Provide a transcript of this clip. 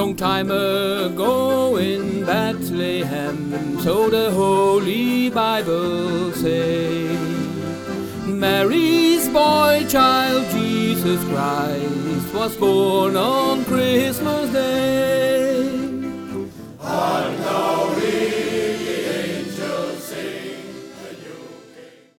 long time ago in Bethlehem, so the Holy Bible say. Mary's boy child Jesus Christ was born on Christmas